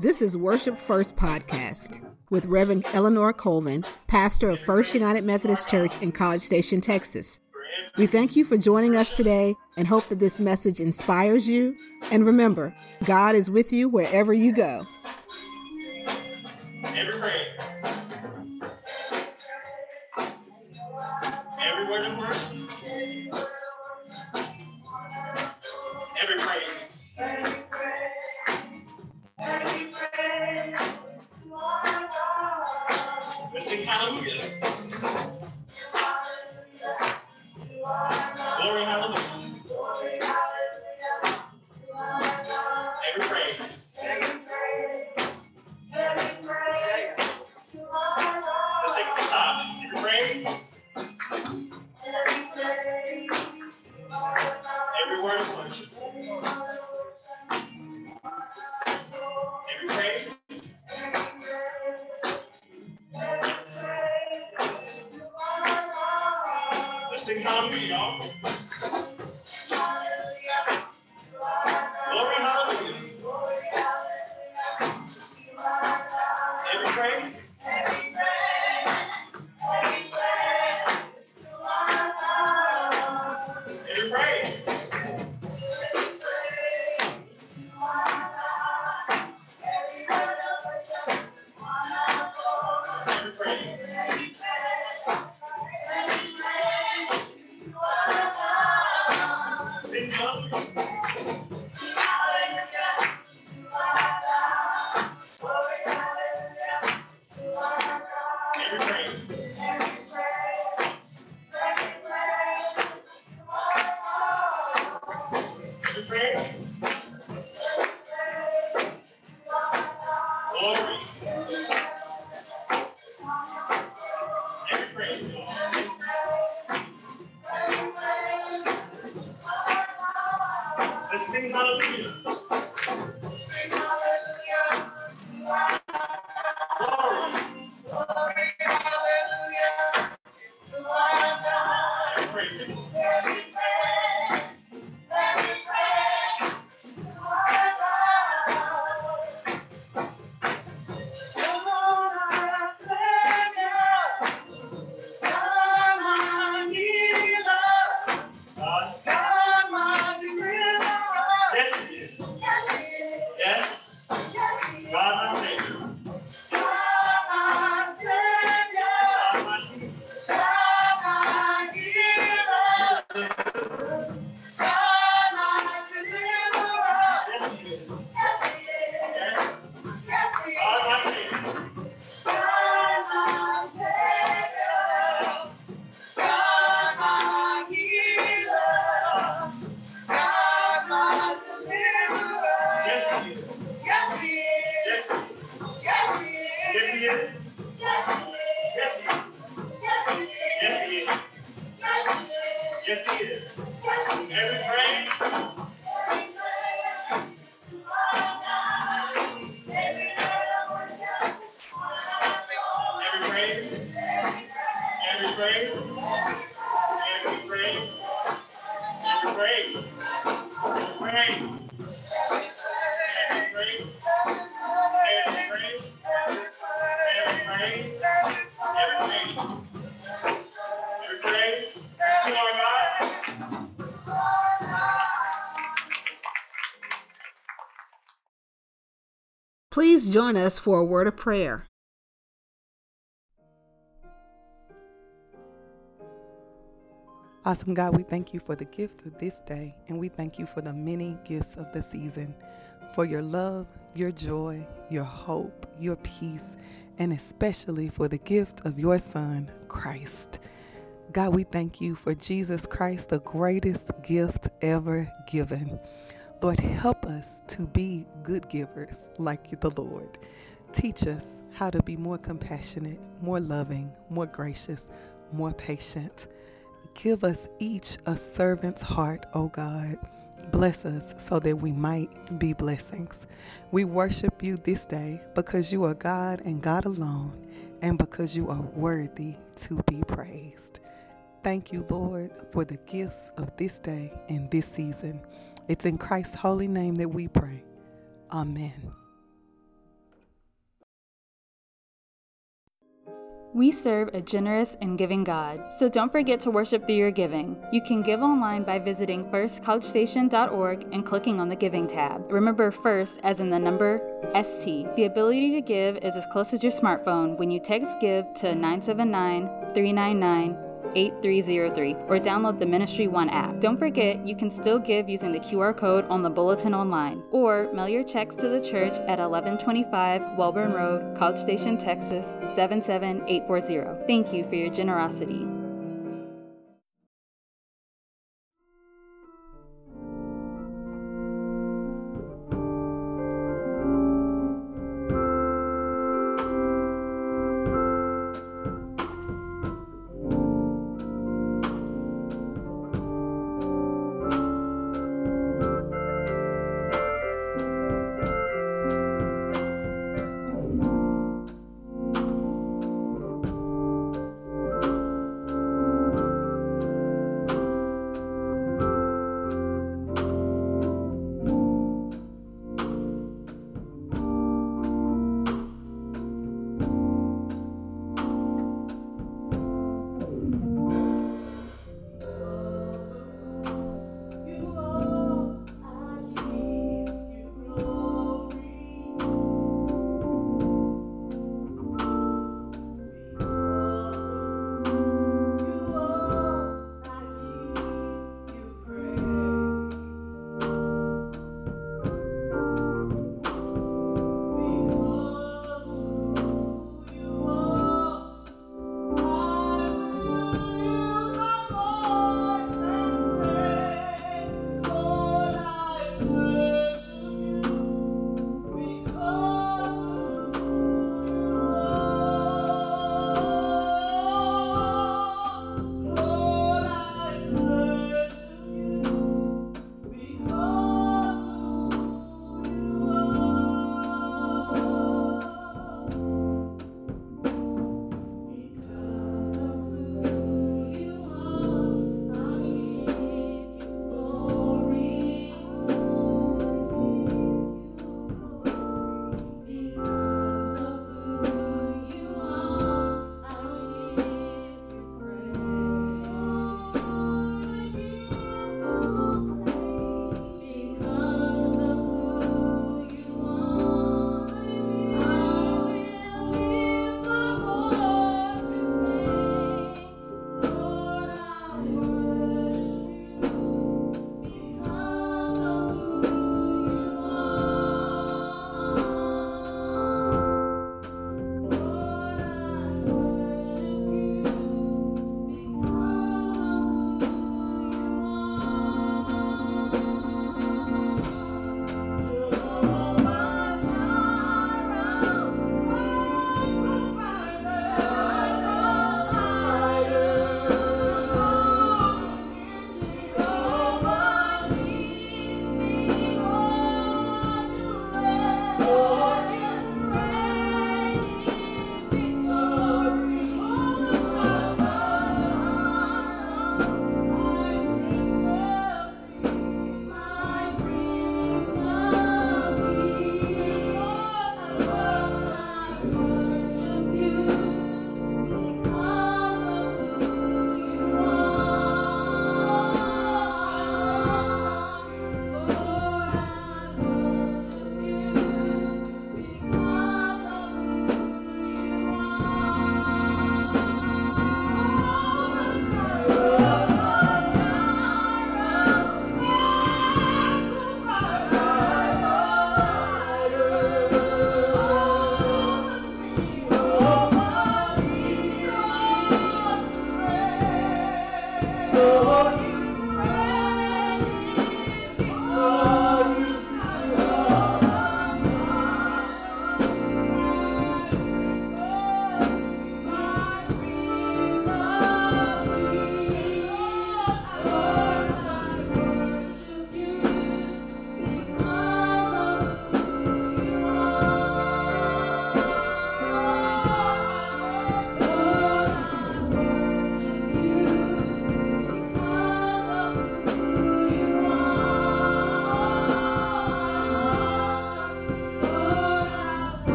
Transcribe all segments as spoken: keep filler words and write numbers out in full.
This is Worship First Podcast with Reverend Eleanor Colvin, pastor of First United Methodist Church in College Station, Texas. We thank you for joining us today and hope that this message inspires you. And remember, God is with you wherever you go. Every praise, every word of worship, every praise, let's sing hallelujah. Glory, hallelujah. Every praise. Let's take it to the top. Every praise. Every word of worship. Every praise. Let's sing hallelujah, y'all. Glory, hallelujah. Every praise. Every praise. Every praise. Sing hallelujah. Every praise. Every praise. Glory. Every praise, y'all. Let's sing hallelujah. Glory. Every praise. God. Yes, he is. Yes. God, my Savior. God, my King. Yes, he is. Yes. God, my Savior. Yes, he is. Yes, he is. Yes, he is. Yes, he is. Yes, he is. Yes, he is. Every praise. Every praise. Every praise. Every praise. Every praise. Every praise. Every praise. Every praise. Every praise. Every praise. Every praise. To our God. Please join us for a word of prayer. Awesome God, we thank you for the gift of this day, and we thank you for the many gifts of the season, for your love, your joy, your hope, your peace, and especially for the gift of your Son, Christ. God, we thank you for Jesus Christ, the greatest gift ever given. Lord, help us to be good givers like the Lord. Teach us how to be more compassionate, more loving, more gracious, more patient. Give us each a servant's heart, O God. Bless us so that we might be blessings. We worship you this day because you are God and God alone, and because you are worthy to be praised. Thank you, Lord, for the gifts of this day and this season. It's in Christ's holy name that we pray. Amen. We serve a generous and giving God, so don't forget to worship through your giving. You can give online by visiting first college station dot org and clicking on the Giving tab. Remember FIRST as in the number S T. The ability to give is as close as your smartphone when you text GIVE to nine seven nine, three nine nine, eight three zero three or download the Ministry One app. Don't forget, you can still give using the Q R code on the bulletin online, or mail your checks to the church at eleven twenty-five Welborn Road, College Station, Texas seven seven eight four zero. Thank you for your generosity.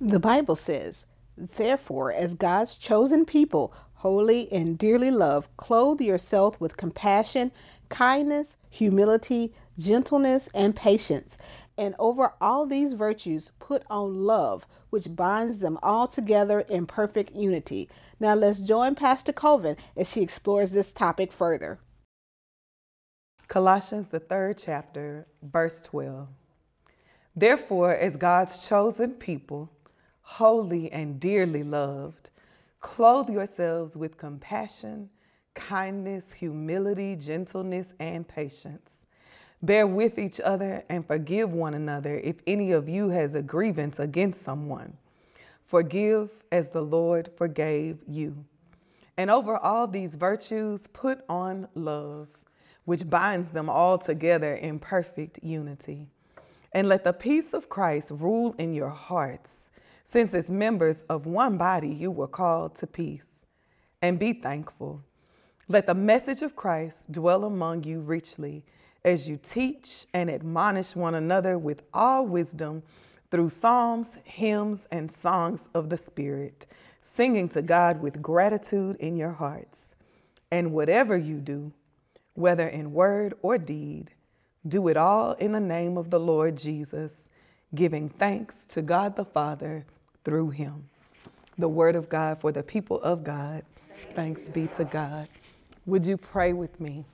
The Bible says, "Therefore, as God's chosen people, holy and dearly loved, clothe yourself with compassion, kindness, humility, gentleness, and patience. And over all these virtues, put on love, which binds them all together in perfect unity." Now let's join Pastor Colvin as she explores this topic further. Colossians, the third chapter, verse twelve. Therefore, as God's chosen people, holy and dearly loved, clothe yourselves with compassion, kindness, humility, gentleness, and patience. Bear with each other and forgive one another if any of you has a grievance against someone. Forgive as the Lord forgave you. And over all these virtues, put on love, which binds them all together in perfect unity. And let the peace of Christ rule in your hearts, since as members of one body you were called to peace. And be thankful. Let the message of Christ dwell among you richly, as you teach and admonish one another with all wisdom through psalms, hymns, and songs of the Spirit, singing to God with gratitude in your hearts. And whatever you do, whether in word or deed, do it all in the name of the Lord Jesus, giving thanks to God the Father through him. The word of God for the people of God. Thanks be to God. Would you pray with me?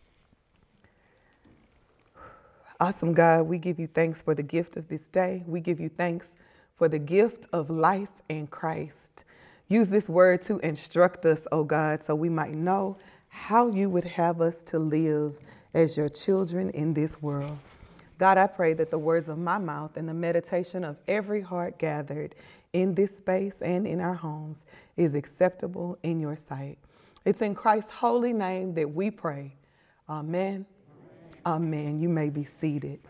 Awesome God, we give you thanks for the gift of this day. We give you thanks for the gift of life in Christ. Use this word to instruct us, oh God, so we might know how you would have us to live as your children in this world. God, I pray that the words of my mouth and the meditation of every heart gathered in this space and in our homes is acceptable in your sight. It's in Christ's holy name that we pray. Amen. Amen. You may be seated.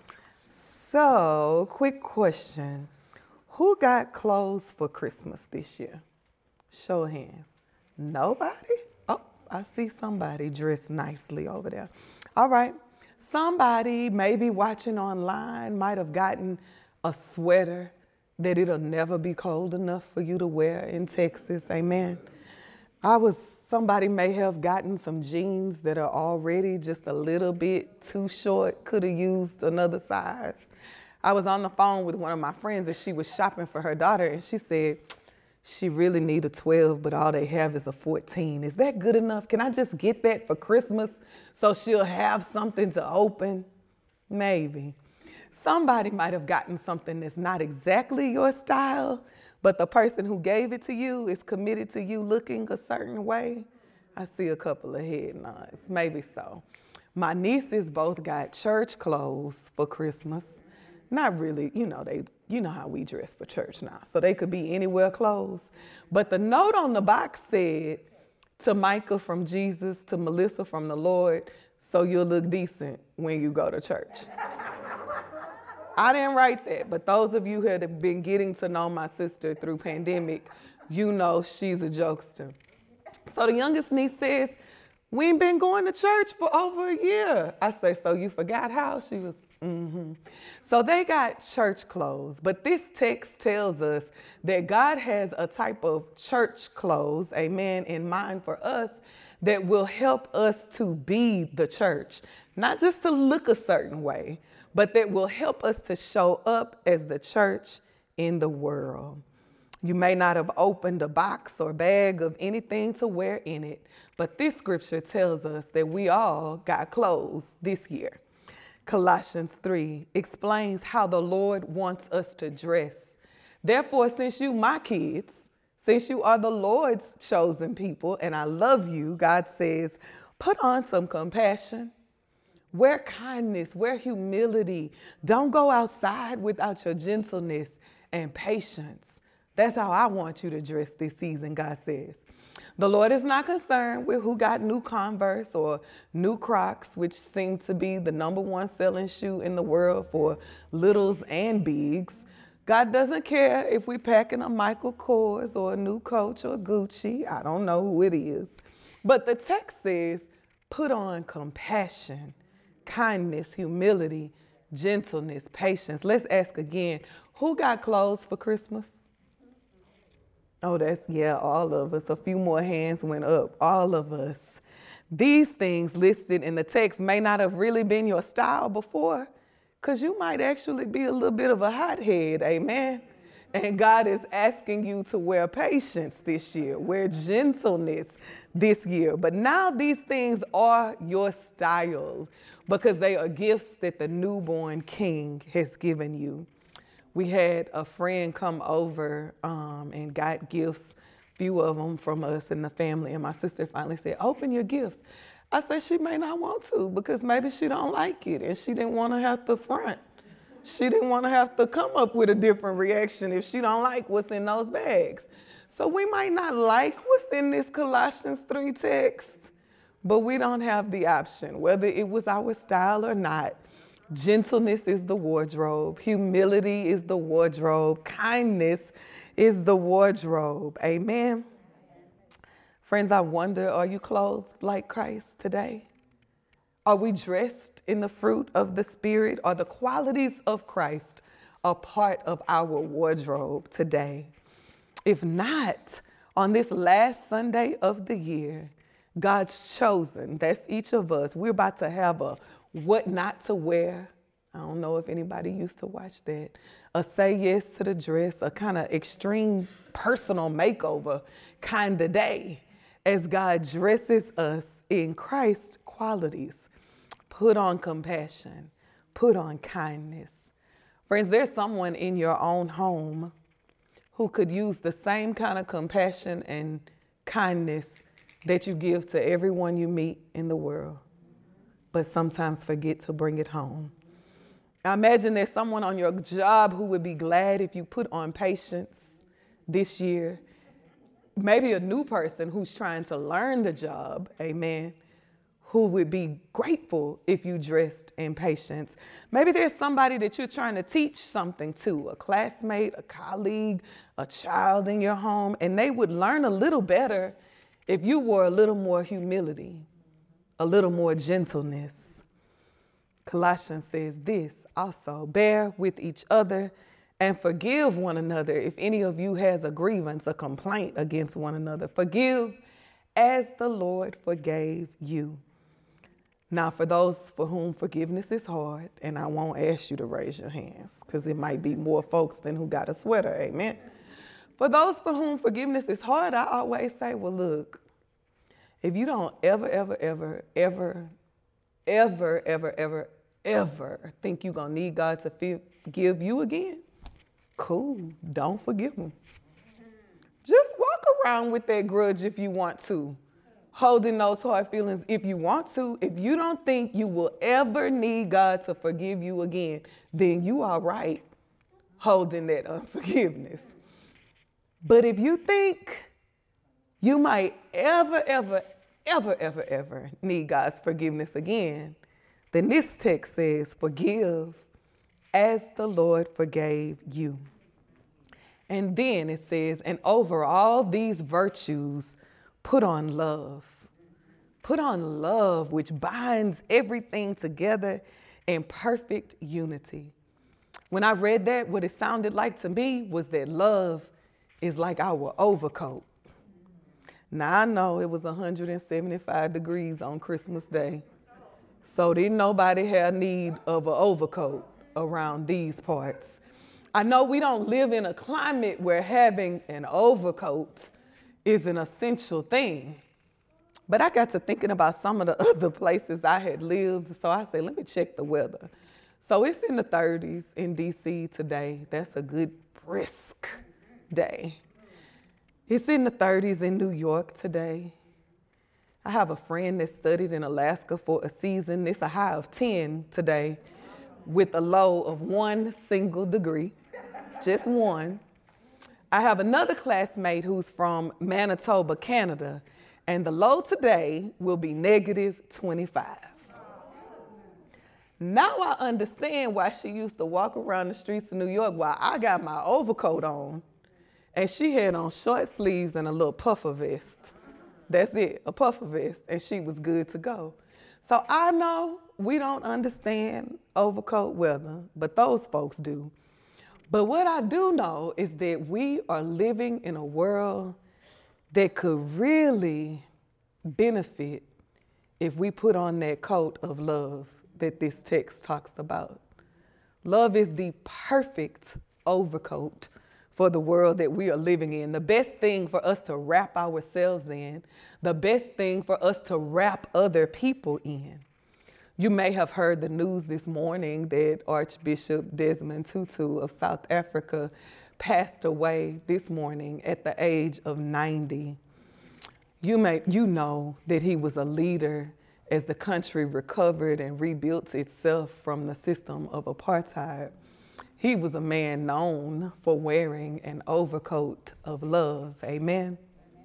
So, quick question. Who got clothes for Christmas this year? Show of hands. Nobody? Oh, I see somebody dressed nicely over there. All right. Somebody maybe watching online might have gotten a sweater that it'll never be cold enough for you to wear in Texas. Amen. I was, somebody may have gotten some jeans that are already just a little bit too short, could have used another size. I was on the phone with one of my friends and she was shopping for her daughter and she said, she really need a twelve, but all they have is a fourteen. Is that good enough? Can I just get that for Christmas so she'll have something to open? Maybe. Somebody might have gotten something that's not exactly your style, but the person who gave it to you is committed to you looking a certain way. I see a couple of head nods. Maybe so. My nieces both got church clothes for Christmas. Not really, you know, they, you know how we dress for church now. So they could be anywhere clothes. But the note on the box said, to Micah from Jesus, to Melissa from the Lord, so you'll look decent when you go to church. I didn't write that, but those of you who have been getting to know my sister through pandemic, you know she's a jokester. So the youngest niece says, we ain't been going to church for over a year. I say, so you forgot how? She was, mm-hmm. So they got church clothes, but this text tells us that God has a type of church clothes, amen, in mind for us that will help us to be the church, not just to look a certain way, but that will help us to show up as the church in the world. You may not have opened a box or bag of anything to wear in it, but this scripture tells us that we all got clothes this year. Colossians three explains how the Lord wants us to dress. Therefore, since you my kids, since you are the Lord's chosen people, and I love you, God says, put on some compassion. Wear kindness, wear humility. Don't go outside without your gentleness and patience. That's how I want you to dress this season, God says. The Lord is not concerned with who got new Converse or new Crocs, which seem to be the number one selling shoe in the world for littles and bigs. God doesn't care if we're packing a Michael Kors or a new Coach or Gucci. I don't know who it is. But the text says, put on compassion, kindness, humility, gentleness, patience. Let's ask again, who got clothes for Christmas? Oh, that's, yeah, all of us. A few more hands went up. All of us. These things listed in the text may not have really been your style before, because you might actually be a little bit of a hothead, amen? And God is asking you to wear patience this year, wear gentleness this year. But now these things are your style because they are gifts that the newborn King has given you. We had a friend come over um, and got gifts, few of them from us in the family. And my sister finally said, open your gifts. I said, she may not want to because maybe she don't like it and she didn't want to have to front. She didn't want to have to come up with a different reaction if she don't like what's in those bags. So we might not like what's in this Colossians three text, but we don't have the option, whether it was our style or not. Gentleness is the wardrobe. Humility is the wardrobe. Kindness is the wardrobe. Amen. Friends, I wonder, are you clothed like Christ today? Are we dressed in the fruit of the Spirit? Are the qualities of Christ a part of our wardrobe today? If not, on this last Sunday of the year, God's chosen, that's each of us, we're about to have a what not to wear. I don't know if anybody used to watch that. A say yes to the dress, a kind of extreme personal makeover kind of day as God dresses us in Christ's qualities. Put on compassion, put on kindness. Friends, there's someone in your own home who could use the same kind of compassion and kindness that you give to everyone you meet in the world, but sometimes forget to bring it home. I imagine there's someone on your job who would be glad if you put on patience this year. Maybe a new person who's trying to learn the job, amen, who would be grateful if you dressed in patience. Maybe there's somebody that you're trying to teach something to, a classmate, a colleague, a child in your home, and they would learn a little better if you wore a little more humility, a little more gentleness. Colossians says this also, bear with each other and forgive one another if any of you has a grievance, a complaint against one another. Forgive as the Lord forgave you. Now, for those for whom forgiveness is hard, and I won't ask you to raise your hands because it might be more folks than who got a sweater, amen. For those for whom forgiveness is hard, I always say, well, look, if you don't ever, ever, ever, ever, ever, ever, ever, ever think you're going to need God to forgive you again, cool, don't forgive him. Just walk around with that grudge if you want to, holding those hard feelings if you want to. If you don't think you will ever need God to forgive you again, then you are right holding that unforgiveness. But if you think you might ever, ever, ever, ever, ever need God's forgiveness again, then this text says, forgive as the Lord forgave you. And then it says, and over all these virtues, put on love. Put on love, which binds everything together in perfect unity. When I read that, what it sounded like to me was that love is like our overcoat. Now, I know it was one hundred seventy-five degrees on Christmas Day, so didn't nobody have need of an overcoat around these parts. I know we don't live in a climate where having an overcoat is an essential thing, but I got to thinking about some of the other places I had lived, so I said, let me check the weather. So it's in the thirties in D C today. That's a good brisk day. It's in the thirties in New York today. I have a friend that studied in Alaska for a season. It's a high of ten today with a low of one single degree, just one. I have another classmate who's from Manitoba, Canada, and the low today will be negative twenty-five. Now I understand why she used to walk around the streets of New York while I got my overcoat on, and she had on short sleeves and a little puffer vest. That's it, a puffer vest, and she was good to go. So I know we don't understand overcoat weather, but those folks do. But what I do know is that we are living in a world that could really benefit if we put on that coat of love that this text talks about. Love is the perfect overcoat for the world that we are living in. The best thing for us to wrap ourselves in, the best thing for us to wrap other people in. You may have heard the news this morning that Archbishop Desmond Tutu of South Africa passed away this morning at the age of ninety. You may, you know that he was a leader as the country recovered and rebuilt itself from the system of apartheid. He was a man known for wearing an overcoat of love. Amen.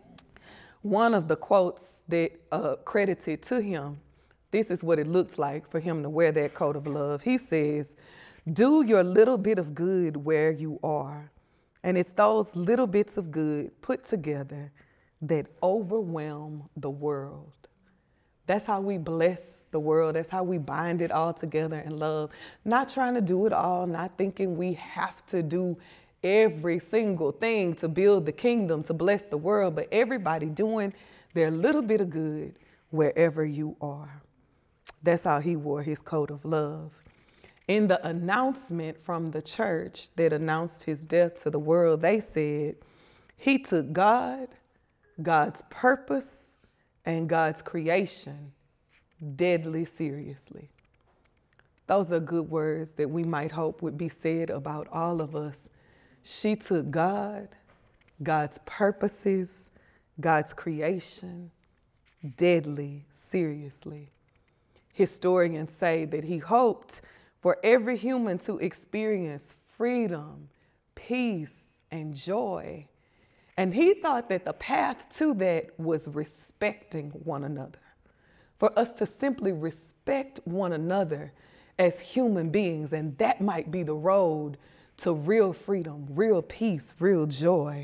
One of the quotes that uh, credited to him, this is what it looks like for him to wear that coat of love. He says, "Do your little bit of good where you are." And it's those little bits of good put together that overwhelm the world. That's how we bless the world. That's how we bind it all together in love. Not trying to do it all, not thinking we have to do every single thing to build the kingdom, to bless the world, but everybody doing their little bit of good wherever you are. That's how he wore his coat of love. In the announcement from the church that announced his death to the world, they said, he took God, God's purpose, and God's creation deadly seriously. Those are good words that we might hope would be said about all of us. She took God, God's purposes, God's creation deadly seriously. Historians say that he hoped for every human to experience freedom, peace, and joy. And he thought that the path to that was respecting one another. For us to simply respect one another as human beings, and that might be the road to real freedom, real peace, real joy.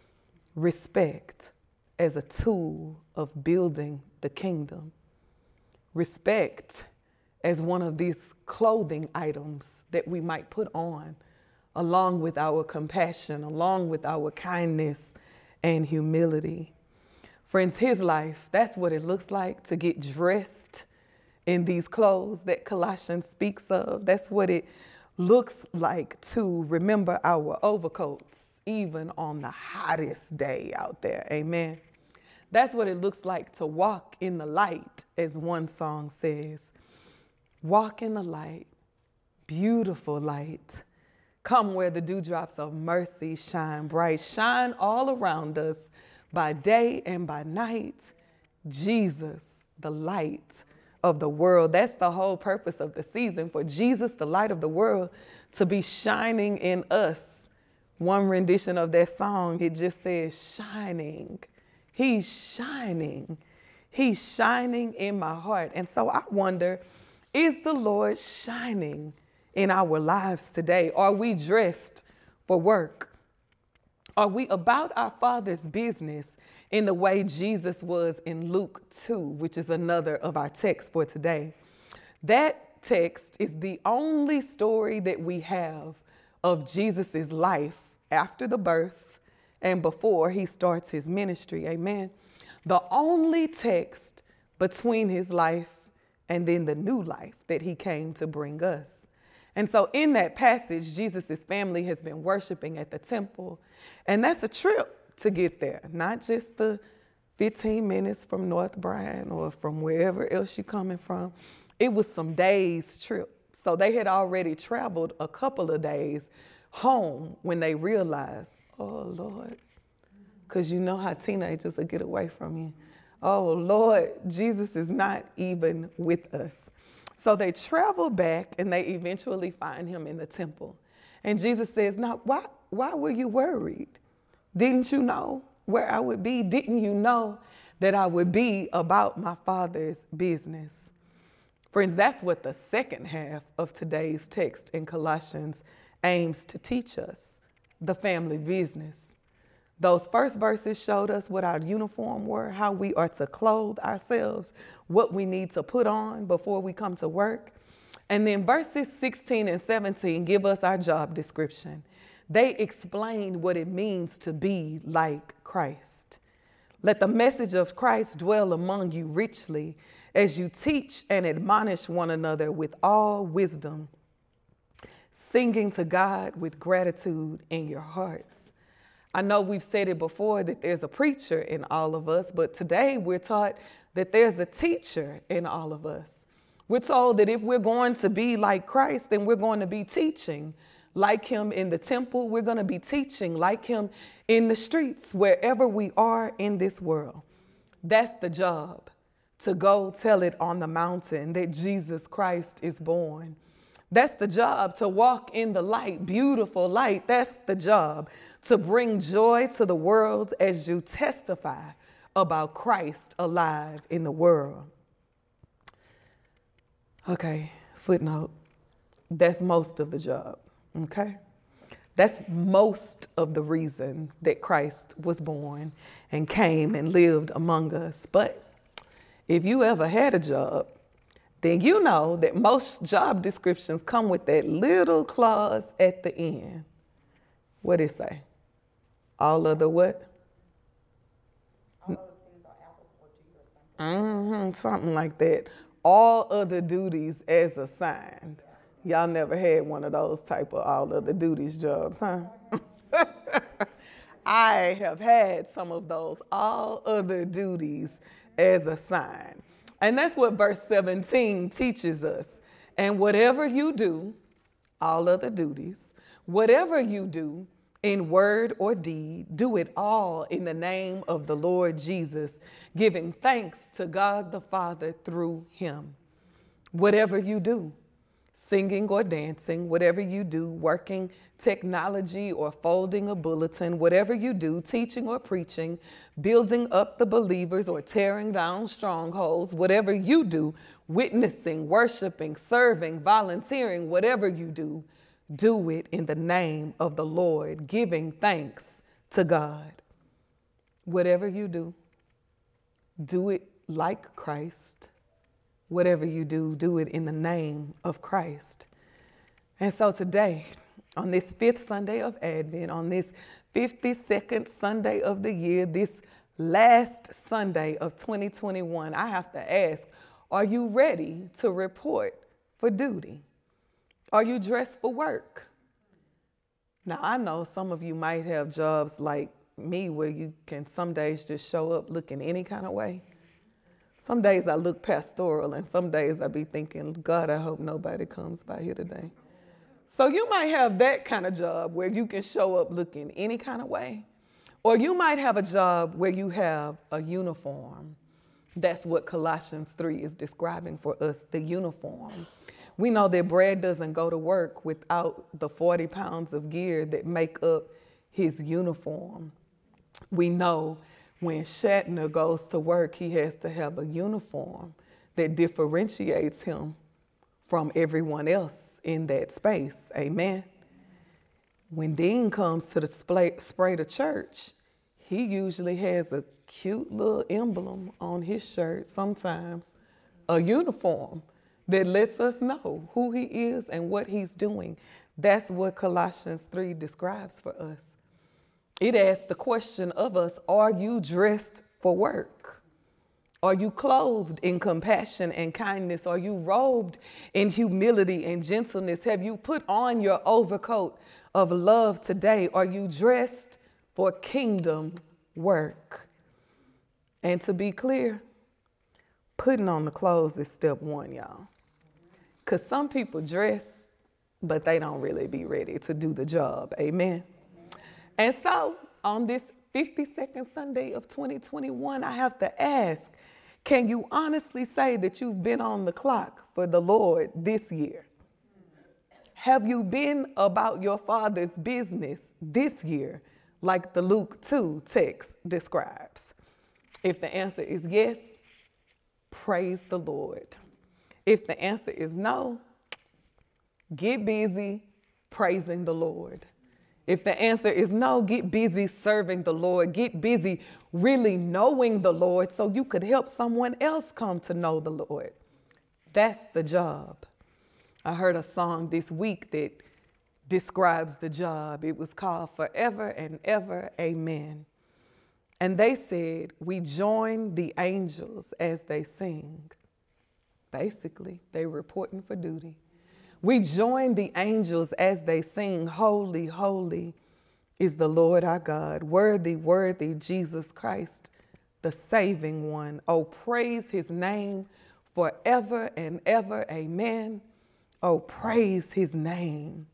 Respect as a tool of building the kingdom. Respect as one of these clothing items that we might put on, along with our compassion, along with our kindness and humility. Friends, his life, that's what it looks like to get dressed in these clothes that Colossians speaks of. That's what it looks like to remember our overcoats, even on the hottest day out there. Amen. That's what it looks like to walk in the light, as one song says. Walk in the light, beautiful light. Come where the dewdrops of mercy shine bright. Shine all around us by day and by night. Jesus, the light of the world. That's the whole purpose of the season, for Jesus, the light of the world, to be shining in us. One rendition of that song, it just says shining. He's shining. He's shining in my heart. And so I wonder, is the Lord shining in our lives today? Are we dressed for work? Are we about our Father's business in the way Jesus was in Luke two, which is another of our texts for today? That text is the only story that we have of Jesus's life after the birth and before he starts his ministry. Amen. The only text between his life and then the new life that he came to bring us. And so in that passage, Jesus' family has been worshiping at the temple. And that's a trip to get there, not just the fifteen minutes from North Bryan or from wherever else you're coming from. It was some days trip. So they had already traveled a couple of days home when they realized, oh, Lord, because you know how teenagers will get away from you. Oh, Lord, Jesus is not even with us. So they travel back and they eventually find him in the temple. And Jesus says, now, why, why were you worried? Didn't you know where I would be? Didn't you know that I would be about my Father's business? Friends, that's what the second half of today's text in Colossians aims to teach us, the family business. Those first verses showed us what our uniform were, how we are to clothe ourselves, what we need to put on before we come to work. And then verses sixteen and seventeen give us our job description. they explain what it means to be like Christ. Let the message of Christ dwell among you richly as you teach and admonish one another with all wisdom, singing to God with gratitude in your hearts. I know we've said it before that there's a preacher in all of us, but today we're taught that there's a teacher in all of us. We're told that if we're going to be like Christ, then we're going to be teaching like him in the temple. We're going to be teaching like him in the streets, wherever we are in this world. That's the job, to go tell it on the mountain that Jesus Christ is born. That's the job, to walk in the light, beautiful light. That's the job, to bring joy to the world as you testify about Christ alive in the world. Okay, footnote. That's most of the job, okay? That's most of the reason that Christ was born and came and lived among us. But if you ever had a job, then you know that most job descriptions come with that little clause at the end. What did it say? All of the what? All other things are applicable to you or something. Mm-hmm, something like that. All other duties as assigned. Y'all never had one of those type of all other duties jobs, huh? I have had some of those all other duties as assigned. And that's what verse seventeen teaches us. And whatever you do, all other duties, whatever you do in word or deed, do it all in the name of the Lord Jesus, giving thanks to God the Father through him. Whatever you do, singing or dancing, whatever you do, working technology or folding a bulletin, whatever you do, teaching or preaching, building up the believers or tearing down strongholds, whatever you do, witnessing, worshiping, serving, volunteering, whatever you do, do it in the name of the Lord, giving thanks to God. Whatever you do, do it like Christ. Whatever you do, do it in the name of Christ. And so today, on this fifth Sunday of Advent, on this fifty-second Sunday of the year, this last Sunday of twenty twenty-one, I have to ask, are you ready to report for duty? Are you dressed for work? Now, I know some of you might have jobs like me where you can some days just show up looking any kind of way. Some days I look pastoral, and some days I be thinking, God, I hope nobody comes by here today. So you might have that kind of job where you can show up looking any kind of way. Or you might have a job where you have a uniform. That's what Colossians three is describing for us, the uniform. We know that Brad doesn't go to work without the forty pounds of gear that make up his uniform. We know when Shatner goes to work, he has to have a uniform that differentiates him from everyone else in that space. Amen. When Dean comes to the spray, spray to church, he usually has a cute little emblem on his shirt, sometimes a uniform that lets us know who he is and what he's doing. That's what Colossians three describes for us. It asks the question of us, are you dressed for work? Are you clothed in compassion and kindness? Are you robed in humility and gentleness? Have you put on your overcoat of love today? Are you dressed for kingdom work? And to be clear, putting on the clothes is step one, y'all. Because some people dress, but they don't really be ready to do the job. Amen. And so on this fifty-second Sunday of twenty twenty-one, I have to ask, can you honestly say that you've been on the clock for the Lord this year? Have you been about your Father's business this year, like the Luke two text describes? If the answer is yes, praise the Lord. If the answer is no, get busy praising the Lord. If the answer is no, get busy serving the Lord. Get busy really knowing the Lord so you could help someone else come to know the Lord. That's the job. I heard a song this week that describes the job. It was called Forever and Ever, Amen. And they said, we join the angels as they sing. Basically, they reporting for duty. We join the angels as they sing, holy, holy is the Lord our God. Worthy, worthy, Jesus Christ, the saving one. Oh, praise his name forever and ever, amen. Oh, praise his name.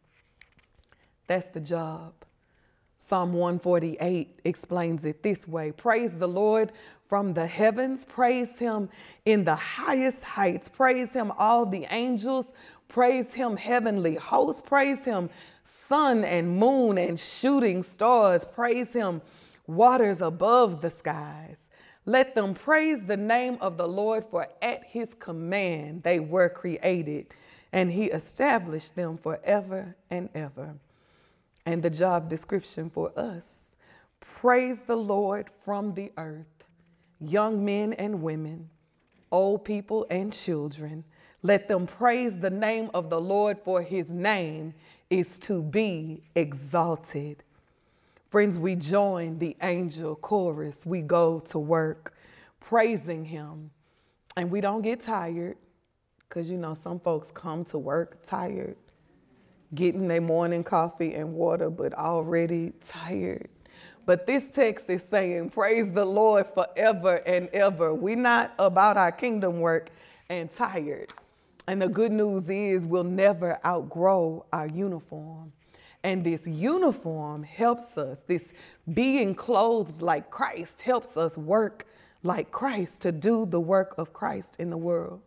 That's the job. Psalm one forty-eight explains it this way. Praise the Lord from the heavens. Praise him in the highest heights. Praise him, all the angels. Praise him, heavenly hosts. Praise him, sun and moon and shooting stars. Praise him, waters above the skies. Let them praise the name of the Lord, for at his command they were created, and he established them forever and ever. And the job description for us, praise the Lord from the earth, young men and women, old people and children. Let them praise the name of the Lord, for his name is to be exalted. Friends, we join the angel chorus. We go to work praising him, and we don't get tired, because, you know, some folks come to work tired, getting their morning coffee and water, but already tired. But this text is saying, praise the Lord forever and ever. We're not about our kingdom work and tired. And the good news is we'll never outgrow our uniform. And this uniform helps us, this being clothed like Christ helps us work like Christ, to do the work of Christ in the world.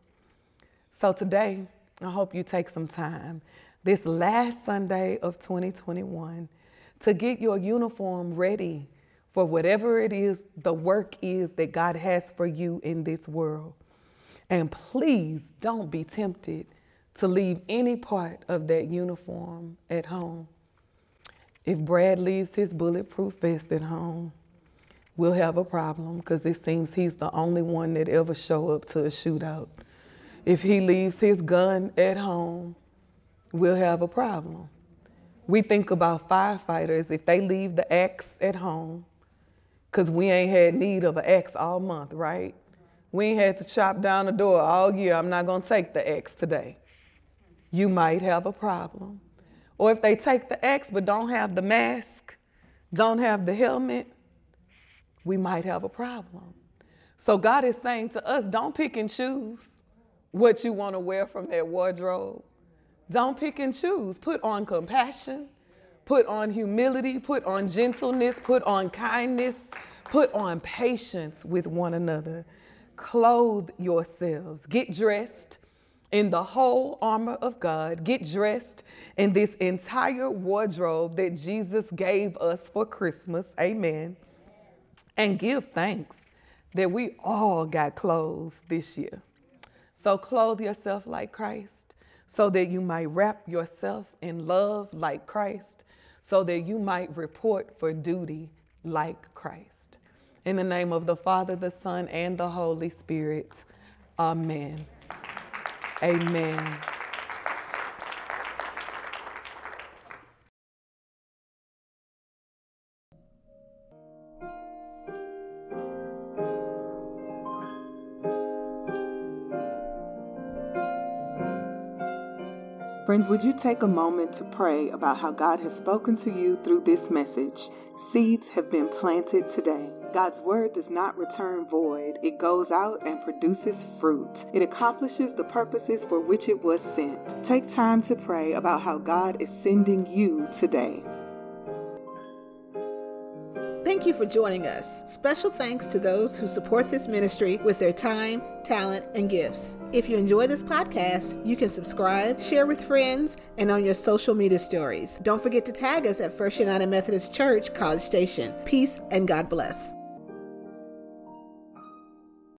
So today, I hope you take some time this last Sunday of twenty twenty-one to get your uniform ready for whatever it is the work is that God has for you in this world. And please don't be tempted to leave any part of that uniform at home. If Brad leaves his bulletproof vest at home, we'll have a problem, because it seems he's the only one that ever show up to a shootout. If he leaves his gun at home, we'll have a problem. We think about firefighters, if they leave the axe at home, because we ain't had need of an axe all month, right? We ain't had to chop down the door all year. I'm not going to take the axe today. You might have a problem. Or if they take the axe but don't have the mask, don't have the helmet, we might have a problem. So God is saying to us, don't pick and choose what you want to wear from that wardrobe. Don't pick and choose. Put on compassion, put on humility, put on gentleness, put on kindness, put on patience with one another. Clothe yourselves. Get dressed in the whole armor of God. Get dressed in this entire wardrobe that Jesus gave us for Christmas. Amen. And give thanks that we all got clothes this year. So clothe yourself like Christ, so that you might wrap yourself in love like Christ, so that you might report for duty like Christ. In the name of the Father, the Son, and the Holy Spirit, amen. Amen. Friends, would you take a moment to pray about how God has spoken to you through this message? Seeds have been planted today. God's word does not return void. It goes out and produces fruit. It accomplishes the purposes for which it was sent. Take time to pray about how God is sending you today. Thank you for joining us. Special thanks to those who support this ministry with their time, talent, and gifts. If you enjoy this podcast, you can subscribe, share with friends, and on your social media stories. Don't forget to tag us at First United Methodist Church, College Station. Peace and God bless.